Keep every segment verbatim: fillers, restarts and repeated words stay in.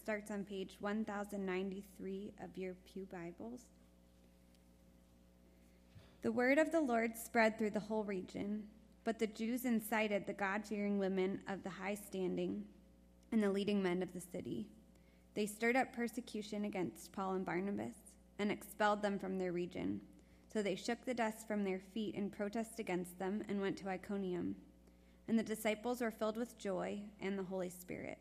starts on page one thousand ninety-three of your Pew Bibles. The word of the Lord spread through the whole region, but the Jews incited the God-fearing women of the high standing and the leading men of the city. They stirred up persecution against Paul and Barnabas and expelled them from their region. So they shook the dust from their feet in protest against them and went to Iconium. And the disciples were filled with joy and the Holy Spirit.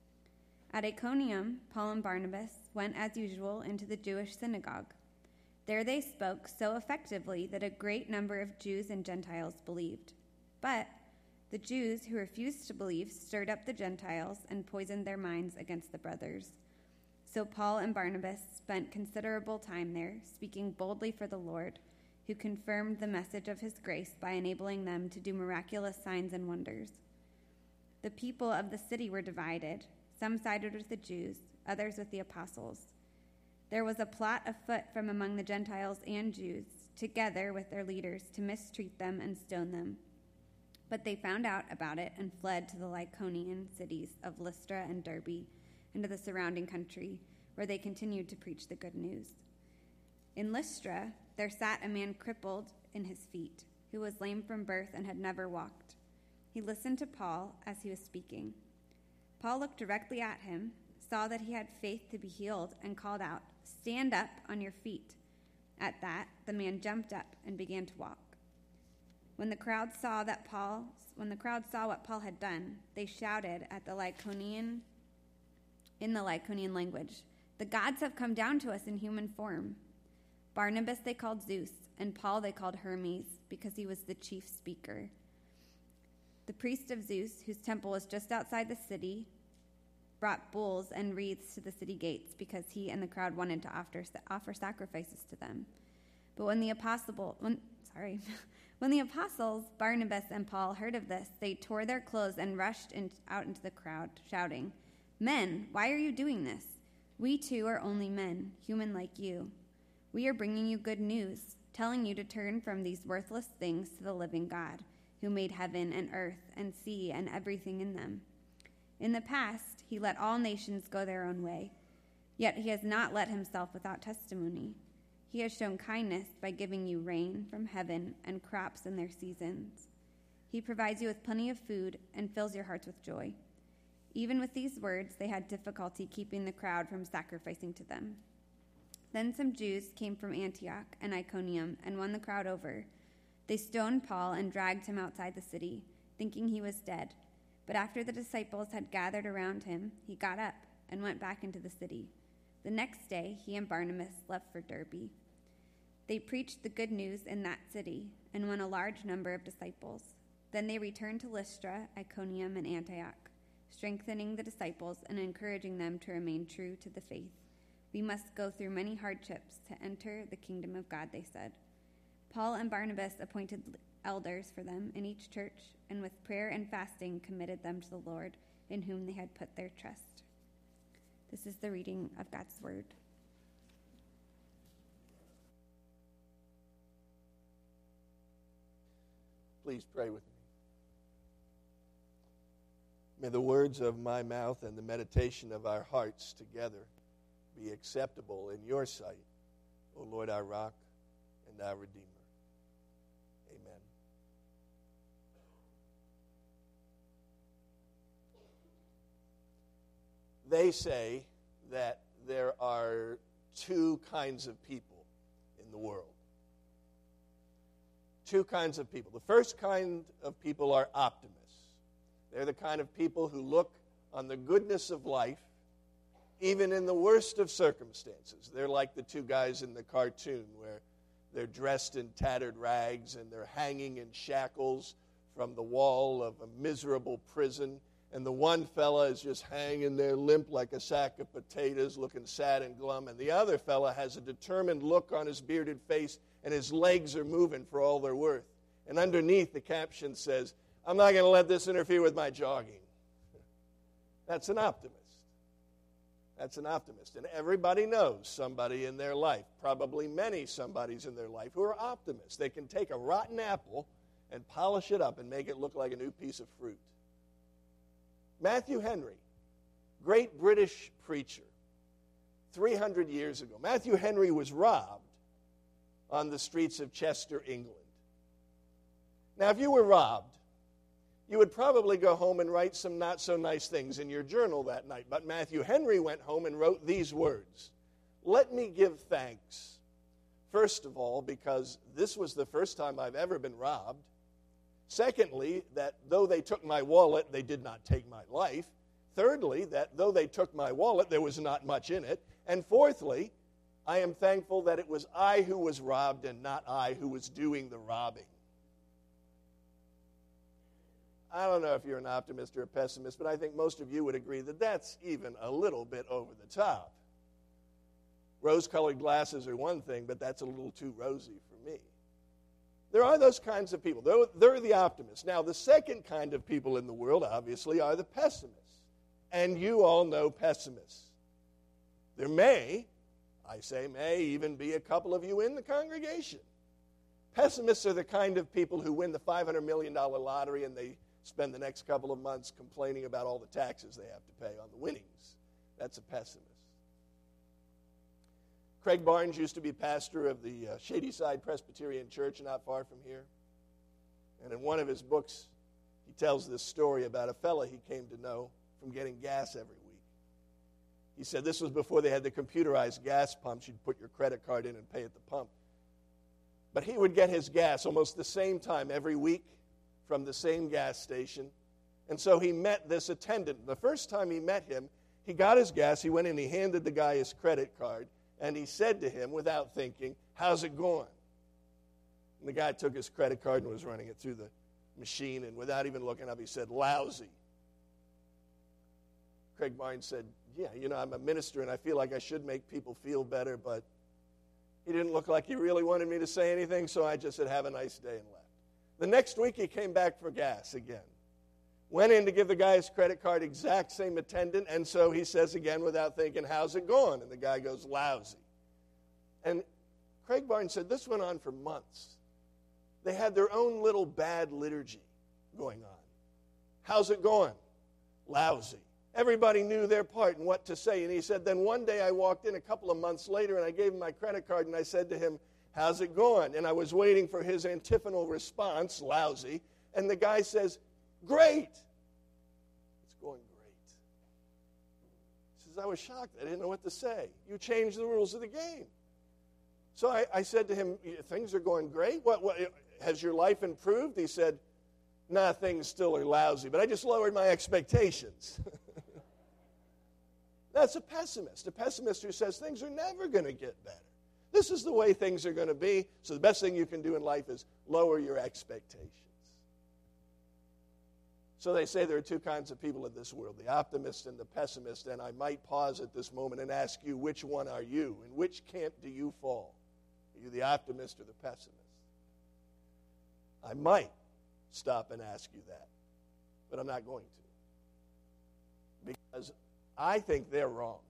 At Iconium, Paul and Barnabas went as usual into the Jewish synagogue. There they spoke so effectively that a great number of Jews and Gentiles believed. But the Jews who refused to believe stirred up the Gentiles and poisoned their minds against the brothers. So Paul and Barnabas spent considerable time there, speaking boldly for the Lord, who confirmed the message of his grace by enabling them to do miraculous signs and wonders. The people of the city were divided. Some sided with the Jews, others with the apostles. There was a plot afoot from among the Gentiles and Jews, together with their leaders, to mistreat them and stone them. But they found out about it and fled to the Lycaonian cities of Lystra and Derbe, and to the surrounding country, where they continued to preach the good news. In Lystra, there sat a man crippled in his feet, who was lame from birth and had never walked. He listened to Paul as he was speaking. Paul looked directly at him, saw that he had faith to be healed, and called out, "Stand up on your feet." At that, the man jumped up and began to walk. When the crowd saw that Paul, when the crowd saw what Paul had done, they shouted at the Lycaonian in the Lycaonian language, "The gods have come down to us in human form." Barnabas they called Zeus, and Paul they called Hermes, because he was the chief speaker. The priest of Zeus, whose temple was just outside the city, brought bulls and wreaths to the city gates, because he and the crowd wanted to offer, offer sacrifices to them. But when the apostle, when, sorry, when the apostles Barnabas and Paul heard of this, they tore their clothes and rushed in, out into the crowd, shouting, "Men, why are you doing this? We too are only men, human like you. We are bringing you good news, telling you to turn from these worthless things to the living God, who made heaven and earth and sea and everything in them. In the past, he let all nations go their own way, yet he has not let himself without testimony. He has shown kindness by giving you rain from heaven and crops in their seasons. He provides you with plenty of food and fills your hearts with joy." Even with these words, they had difficulty keeping the crowd from sacrificing to them. Then some Jews came from Antioch and Iconium and won the crowd over. They stoned Paul and dragged him outside the city, thinking he was dead. But after the disciples had gathered around him, he got up and went back into the city. The next day, he and Barnabas left for Derbe. They preached the good news in that city and won a large number of disciples. Then they returned to Lystra, Iconium, and Antioch, strengthening the disciples and encouraging them to remain true to the faith. "We must go through many hardships to enter the kingdom of God," they said. Paul and Barnabas appointed elders for them in each church, and with prayer and fasting committed them to the Lord, in whom they had put their trust. This is the reading of God's word. Please pray with me. May the words of my mouth and the meditation of our hearts together be acceptable in your sight, O Lord, our rock and our Redeemer. Amen. They say that there are two kinds of people in the world. Two kinds of people. The first kind of people are optimists. They're the kind of people who look on the goodness of life even in the worst of circumstances. They're like the two guys in the cartoon where they're dressed in tattered rags and they're hanging in shackles from the wall of a miserable prison. And the one fella is just hanging there limp like a sack of potatoes, looking sad and glum. And the other fella has a determined look on his bearded face, and his legs are moving for all they're worth. And underneath the caption says, "I'm not going to let this interfere with my jogging." That's an optimist. That's an optimist. And everybody knows somebody in their life, probably many somebodies in their life, who are optimists. They can take a rotten apple and polish it up and make it look like a new piece of fruit. Matthew Henry great British preacher three hundred years ago. Matthew Henry was robbed on the streets of Chester, England. Now, if you were robbed, you would probably go home and write some not-so-nice things in your journal that night. But Matthew Henry went home and wrote these words: "Let me give thanks, first of all, because this was the first time I've ever been robbed. Secondly, that though they took my wallet, they did not take my life. Thirdly, that though they took my wallet, there was not much in it. And fourthly, I am thankful that it was I who was robbed and not I who was doing the robbing." I don't know if you're an optimist or a pessimist, but I think most of you would agree that that's even a little bit over the top. Rose-colored glasses are one thing, but that's a little too rosy for me. There are those kinds of people. They're, they're the optimists. Now, the second kind of people in the world, obviously, are the pessimists. And you all know pessimists. There may, I say may, even be a couple of you in the congregation. Pessimists are the kind of people who win the five hundred million dollars lottery and they spend the next couple of months complaining about all the taxes they have to pay on the winnings. That's a pessimist. Craig Barnes used to be pastor of the uh, Shadyside Presbyterian Church not far from here. And in one of his books, he tells this story about a fella he came to know from getting gas every week. He said this was before they had the computerized gas pumps. You'd put your credit card in and pay at the pump. But he would get his gas almost the same time every week from the same gas station. And so he met this attendant. The first time he met him, he got his gas. He went in, he handed the guy his credit card, and he said to him without thinking, "How's it going?" And the guy took his credit card and was running it through the machine, and without even looking up, he said, "Lousy." Craig Barnes said, "Yeah, you know, I'm a minister, and I feel like I should make people feel better, but he didn't look like he really wanted me to say anything, so I just said, 'Have a nice day,' and left." The next week, he came back for gas again. Went in to give the guy his credit card, exact same attendant, and so he says again without thinking, "How's it going?" And the guy goes, "Lousy." And Craig Barnes said this went on for months. They had their own little bad liturgy going on. "How's it going?" "Lousy." Everybody knew their part and what to say. And he said, then one day I walked in a couple of months later and I gave him my credit card and I said to him, "How's it going?" And I was waiting for his antiphonal response, "Lousy." And the guy says, "Great." "It's going great." He says, "I was shocked. I didn't know what to say. You changed the rules of the game." So I, I said to him, "Things are going great? What, what, has your life improved?" He said, "Nah, things still are lousy, but I just lowered my expectations." That's a pessimist, a pessimist who says things are never going to get better. This is the way things are going to be, so the best thing you can do in life is lower your expectations. So they say there are two kinds of people in this world, the optimist and the pessimist, and I might pause at this moment and ask you, which one are you? In which camp do you fall? Are you the optimist or the pessimist? I might stop and ask you that, but I'm not going to. Because I think they're wrong.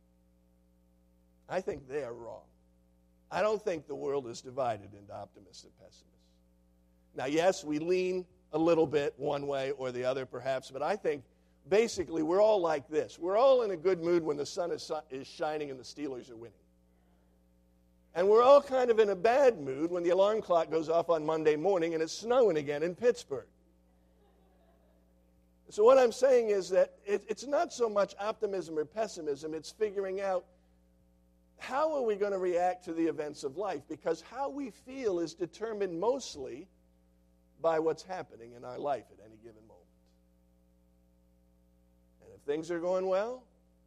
I think they are wrong. I don't think the world is divided into optimists and pessimists. Now, yes, we lean a little bit one way or the other perhaps, but I think basically we're all like this. We're all in a good mood when the sun is, is shining and the Steelers are winning. And we're all kind of in a bad mood when the alarm clock goes off on Monday morning and it's snowing again in Pittsburgh. So what I'm saying is that it, it's not so much optimism or pessimism, it's figuring out how are we going to react to the events of life, because how we feel is determined mostly by what's happening in our life at any given moment. And if things are going well,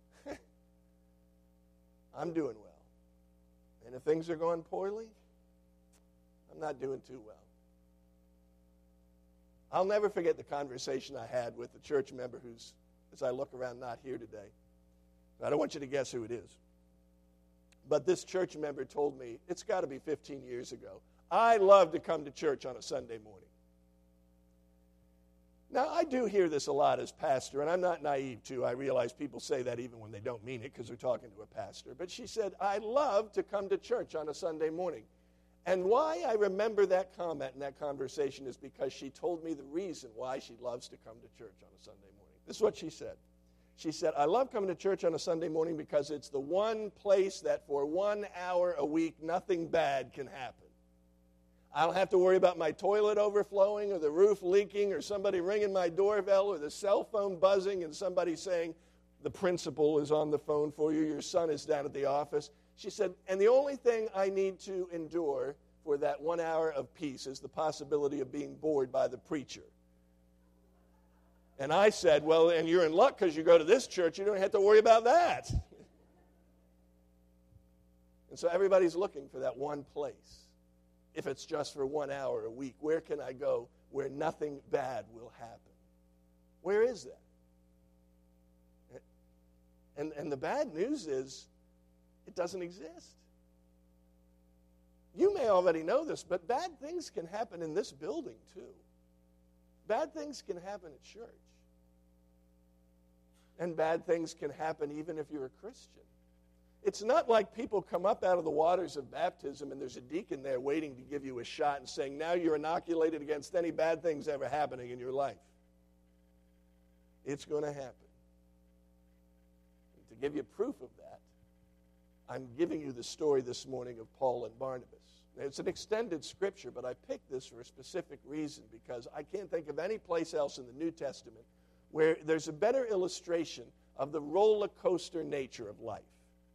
I'm doing well. And if things are going poorly, I'm not doing too well. I'll never forget the conversation I had with a church member who's, as I look around, not here today. I don't want you to guess who it is. But this church member told me, it's got to be fifteen years ago, "I love to come to church on a Sunday morning." Now, I do hear this a lot as pastor, and I'm not naive, too. I realize people say that even when they don't mean it because they're talking to a pastor. But she said, "I love to come to church on a Sunday morning." And why I remember that comment and that conversation is because she told me the reason why she loves to come to church on a Sunday morning. This is what she said. She said, I love coming to church on a Sunday morning because it's the one place that for one hour a week nothing bad can happen. I don't have to worry about my toilet overflowing or the roof leaking or somebody ringing my doorbell or the cell phone buzzing and somebody saying, the principal is on the phone for you, your son is down at the office. She said, and the only thing I need to endure for that one hour of peace is the possibility of being bored by the preacher. And I said, well, and you're in luck because you go to this church, you don't have to worry about that. And so everybody's looking for that one place. If it's just for one hour a week, where can I go where nothing bad will happen? Where is that? And, and the bad news is it doesn't exist. You may already know this, but bad things can happen in this building too. Bad things can happen at church. And bad things can happen even if you're a Christian. It's not like people come up out of the waters of baptism and there's a deacon there waiting to give you a shot and saying, now you're inoculated against any bad things ever happening in your life. It's going to happen. And to give you proof of that, I'm giving you the story this morning of Paul and Barnabas. It's an extended scripture, but I picked this for a specific reason because I can't think of any place else in the New Testament where there's a better illustration of the roller coaster nature of life,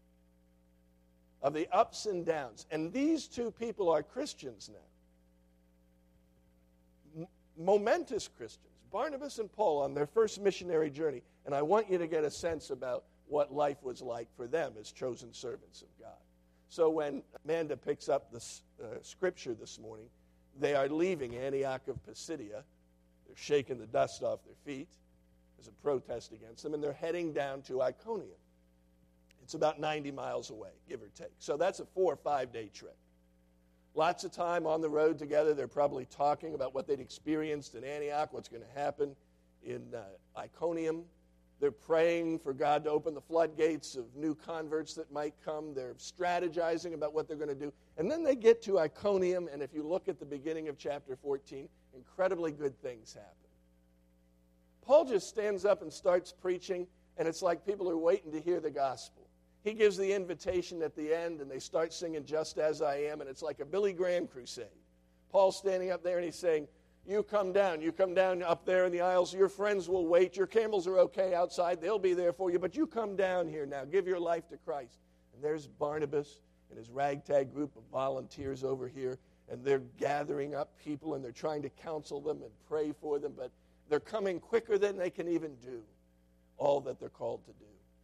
of the ups and downs. And these two people are Christians now. M- momentous Christians. Barnabas and Paul on their first missionary journey. And I want you to get a sense about what life was like for them as chosen servants of God. So when Amanda picks up the uh, scripture this morning, they are leaving Antioch of Pisidia. They're shaking the dust off their feet as a protest against them, and they're heading down to Iconium. It's about ninety miles away, give or take. So that's a four or five-day trip. Lots of time on the road together. They're probably talking about what they'd experienced in Antioch, what's going to happen in uh, Iconium. They're praying for God to open the floodgates of new converts that might come. They're strategizing about what they're going to do. And then they get to Iconium, and if you look at the beginning of chapter fourteen, incredibly good things happen. Paul just stands up and starts preaching, and it's like people are waiting to hear the gospel. He gives the invitation at the end, and they start singing Just As I Am, and it's like a Billy Graham crusade. Paul's standing up there, and he's saying, you come down. You come down up there in the aisles. Your friends will wait. Your camels are okay outside. They'll be there for you. But you come down here now. Give your life to Christ. And there's Barnabas and his ragtag group of volunteers over here. And they're gathering up people, and they're trying to counsel them and pray for them. But they're coming quicker than they can even do all that they're called to do.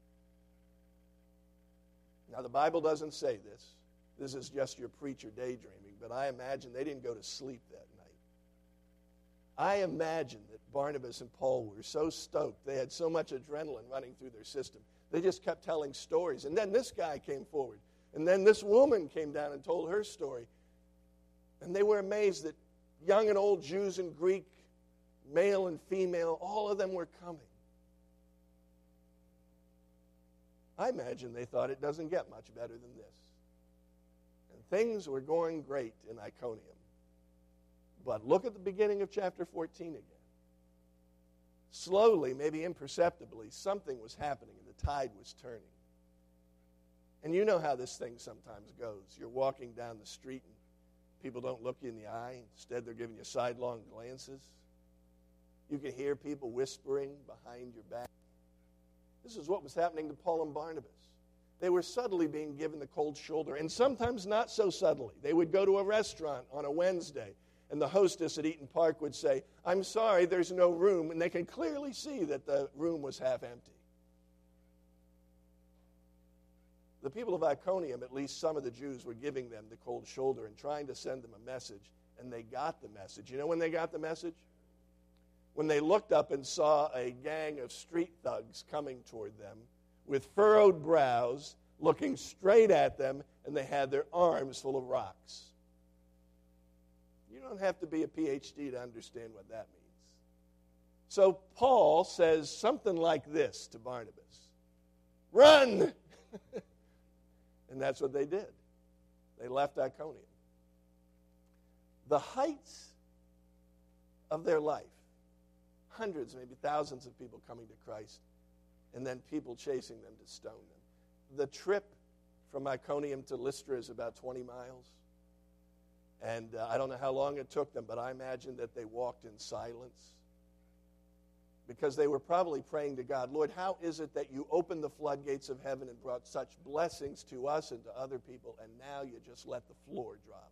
Now, the Bible doesn't say this. This is just your preacher daydreaming. But I imagine they didn't go to sleep that night. I imagine that Barnabas and Paul were so stoked. They had so much adrenaline running through their system. They just kept telling stories. And then this guy came forward. And then this woman came down and told her story. And they were amazed that young and old Jews and Greek, male and female, all of them were coming. I imagine they thought it doesn't get much better than this. And things were going great in Iconium. But look at the beginning of chapter fourteen again. Slowly, maybe imperceptibly, something was happening and the tide was turning. And you know how this thing sometimes goes. You're walking down the street and people don't look you in the eye. Instead, they're giving you sidelong glances. You can hear people whispering behind your back. This is what was happening to Paul and Barnabas. They were subtly being given the cold shoulder, and sometimes not so subtly. They would go to a restaurant on a Wednesday, and the hostess at Eaton Park would say, I'm sorry, there's no room, and they can clearly see that the room was half empty. The people of Iconium, at least some of the Jews, were giving them the cold shoulder and trying to send them a message, and they got the message. You know when they got the message? When they looked up and saw a gang of street thugs coming toward them with furrowed brows, looking straight at them, and they had their arms full of rocks. You don't have to be a P H D to understand what that means. So Paul says something like this to Barnabas. Run! And that's what they did. They left Iconium. The heights of their life, hundreds, maybe thousands of people coming to Christ, and then people chasing them to stone them. The trip from Iconium to Lystra is about twenty miles. And uh, I don't know how long it took them, but I imagine that they walked in silence because they were probably praying to God, Lord, how is it that you opened the floodgates of heaven and brought such blessings to us and to other people, and now you just let the floor drop?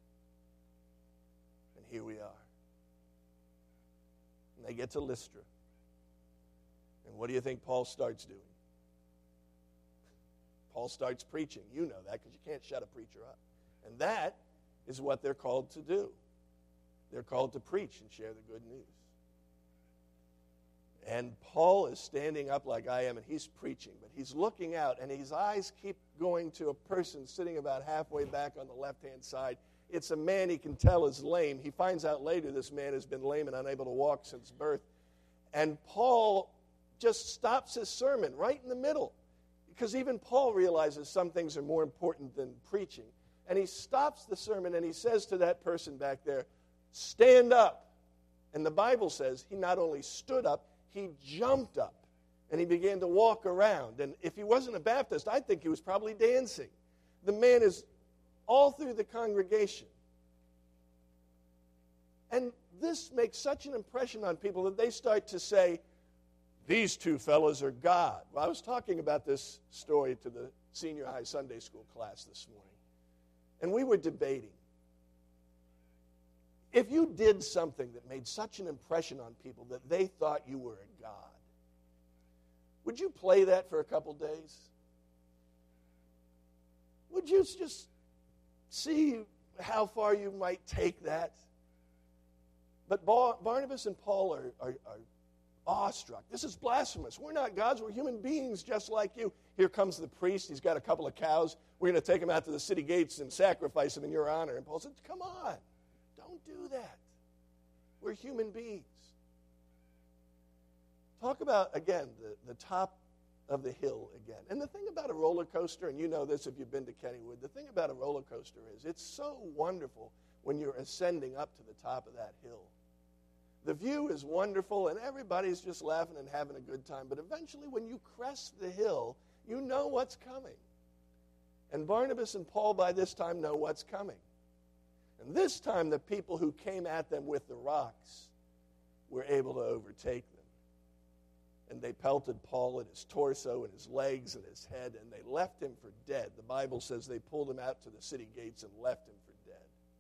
And here we are. And they get to Lystra. And what do you think Paul starts doing? Paul starts preaching. You know that because you can't shut a preacher up. And that is what they're called to do. They're called to preach and share the good news. And Paul is standing up like I am, and he's preaching, but he's looking out, and his eyes keep going to a person sitting about halfway back on the left-hand side. It's a man he can tell is lame. He finds out later this man has been lame and unable to walk since birth. And Paul just stops his sermon right in the middle, because even Paul realizes some things are more important than preaching. And he stops the sermon and he says to that person back there, stand up. And the Bible says he not only stood up, he jumped up. And he began to walk around. And if he wasn't a Baptist, I think he was probably dancing. The man is all through the congregation. And this makes such an impression on people that they start to say, these two fellows are God. Well, I was talking about this story to the senior high Sunday school class this morning. And we were debating. If you did something that made such an impression on people that they thought you were a god, would you play that for a couple days? Would you just see how far you might take that? But Barnabas and Paul are, are, are awestruck. This is blasphemous. We're not gods. We're human beings just like you. Here comes the priest. He's got a couple of cows. We're going to take him out to the city gates and sacrifice him in your honor. And Paul said, come on. Don't do that. We're human beings. Talk about, again, the, the top of the hill again. And the thing about a roller coaster, and you know this if you've been to Kennywood, the thing about a roller coaster is it's so wonderful when you're ascending up to the top of that hill. The view is wonderful, and everybody's just laughing and having a good time. But eventually, when you crest the hill, you know what's coming. And Barnabas and Paul, by this time, know what's coming. And this time, the people who came at them with the rocks were able to overtake them. And they pelted Paul in his torso and his legs and his head, and they left him for dead. The Bible says they pulled him out to the city gates and left him for dead.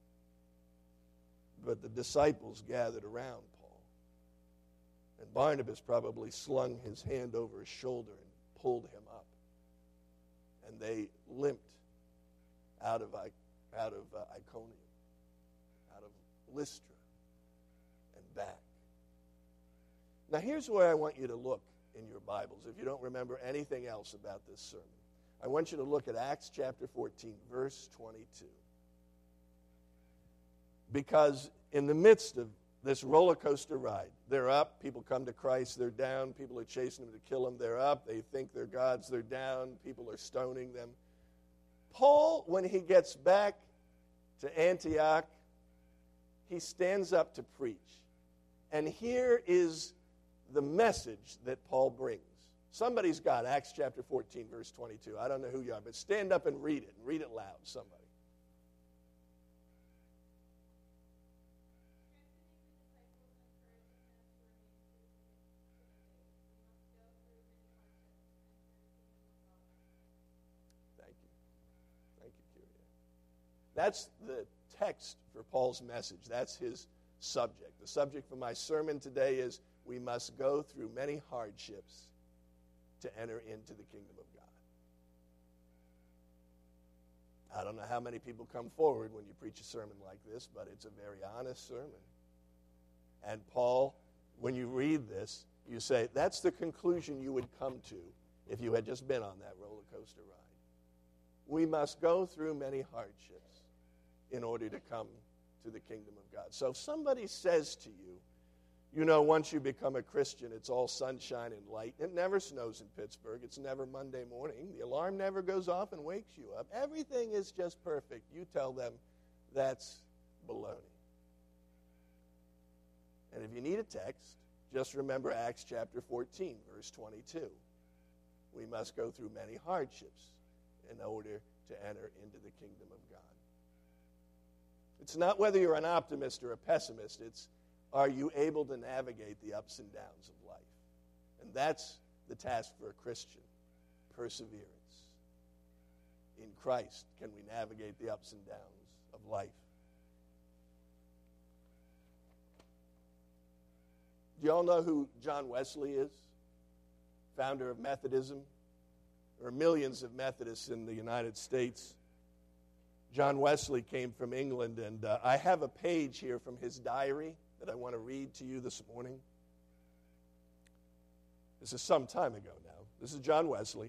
But the disciples gathered around Paul. And Barnabas probably slung his hand over his shoulder and pulled him up. And they limped out of, out of uh, Iconium, out of Lystra, and back. Now here's where I want you to look in your Bibles, if you don't remember anything else about this sermon. I want you to look at Acts chapter fourteen, verse twenty-two. Because in the midst of this roller coaster ride, they're up, people come to Christ, they're down, people are chasing them to kill them, they're up, they think they're gods, they're down, people are stoning them. Paul, when he gets back to Antioch, he stands up to preach. And here is the message that Paul brings. Somebody's got Acts chapter fourteen, verse twenty-two. I don't know who you are, but stand up and read it, and read it loud, somebody. That's the text for Paul's message. That's his subject. The subject for my sermon today is we must go through many hardships to enter into the kingdom of God. I don't know how many people come forward when you preach a sermon like this, but it's a very honest sermon. And Paul, when you read this, you say, that's the conclusion you would come to if you had just been on that roller coaster ride. We must go through many hardships in order to come to the kingdom of God. So if somebody says to you, you know, once you become a Christian, it's all sunshine and light. It never snows in Pittsburgh. It's never Monday morning. The alarm never goes off and wakes you up. Everything is just perfect. You tell them that's baloney. And if you need a text, just remember Acts chapter fourteen, verse twenty-two. we must go through many hardships in order to enter into the kingdom of God. It's not whether you're an optimist or a pessimist. It's, are you able to navigate the ups and downs of life? And that's the task for a Christian, perseverance. In Christ, can we navigate the ups and downs of life? Do you all know who John Wesley is? Founder of Methodism. There are millions of Methodists in the United States. John Wesley came from England, and uh, I have a page here from his diary that I want to read to you this morning. This is some time ago now. This is John Wesley.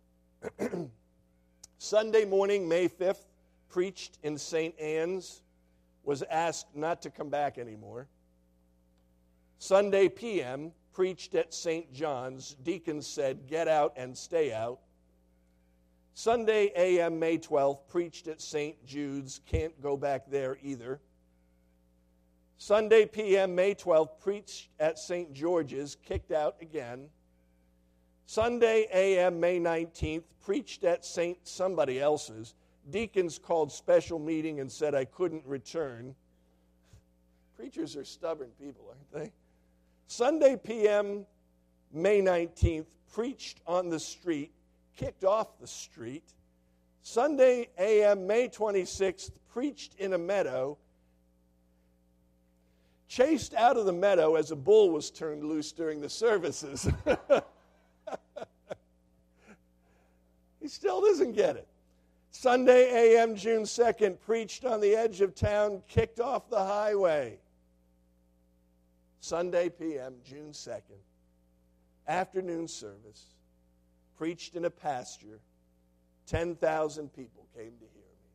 Sunday morning, May fifth, preached in Saint Anne's, was asked not to come back anymore. Sunday P M, preached at Saint John's, deacons said, get out and stay out. Sunday A M, May twelfth, preached at Saint Jude's, can't go back there either. Sunday P M, May twelfth, preached at Saint George's, kicked out again. Sunday A M, May nineteenth, preached at Saint somebody else's. Deacons called special meeting and said I couldn't return. Preachers are stubborn people, aren't they? Sunday P M, May nineteenth, preached on the street, kicked off the street. Sunday A M, May twenty-sixth, preached in a meadow, chased out of the meadow as a bull was turned loose during the services. He still doesn't get it. Sunday A M, June second, preached on the edge of town, kicked off the highway. Sunday P M, June second, afternoon service, preached in a pasture. ten thousand people came to hear me.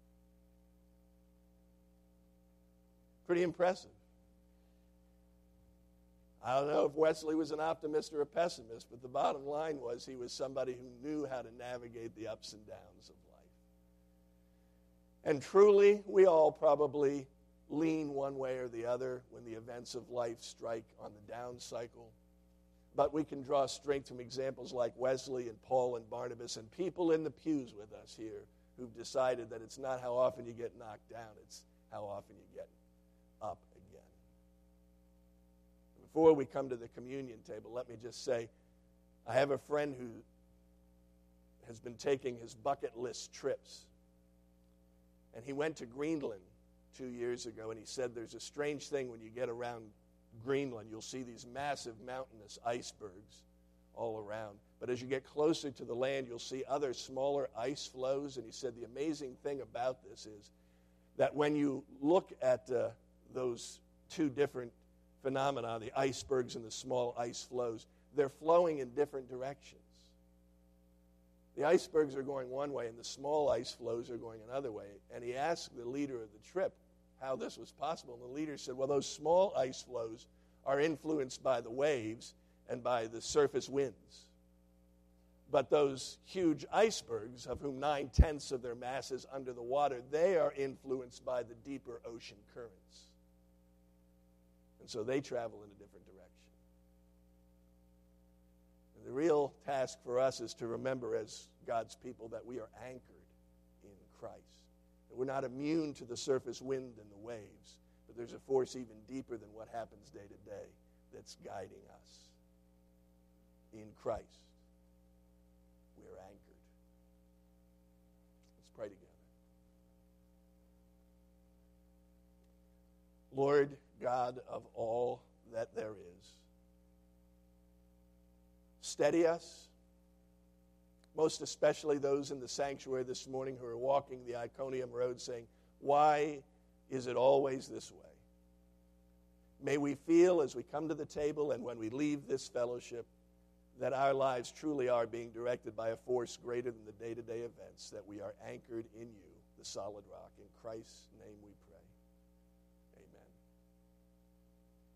Pretty impressive. I don't know if Wesley was an optimist or a pessimist, but the bottom line was he was somebody who knew how to navigate the ups and downs of life. And truly, we all probably lean one way or the other when the events of life strike on the down cycle. But we can draw strength from examples like Wesley and Paul and Barnabas and people in the pews with us here who've decided that it's not how often you get knocked down, it's how often you get up again. Before we come to the communion table, let me just say, I have a friend who has been taking his bucket list trips. And he went to Greenland two years ago, and he said there's a strange thing when you get around Greenland. You'll see these massive mountainous icebergs all around. But as you get closer to the land, you'll see other smaller ice flows. And he said the amazing thing about this is that when you look at uh, those two different phenomena, the icebergs and the small ice flows, they're flowing in different directions. The icebergs are going one way and the small ice flows are going another way. And he asked the leader of the trip how this was possible. And the leader said, well, those small ice flows are influenced by the waves and by the surface winds. But those huge icebergs, of whom nine-tenths of their mass is under the water, they are influenced by the deeper ocean currents. And so they travel in a different direction. And the real task for us is to remember as God's people that we are anchored in Christ. That we're not immune to the surface wind and the waves, but there's a force even deeper than what happens day to day that's guiding us. In Christ, we are anchored. Let's pray together. Lord God of all that there is, steady us, most especially those in the sanctuary this morning who are walking the Iconium Road saying, why is it always this way? May we feel as we come to the table and when we leave this fellowship that our lives truly are being directed by a force greater than the day-to-day events, that we are anchored in you, the solid rock. In Christ's name we pray.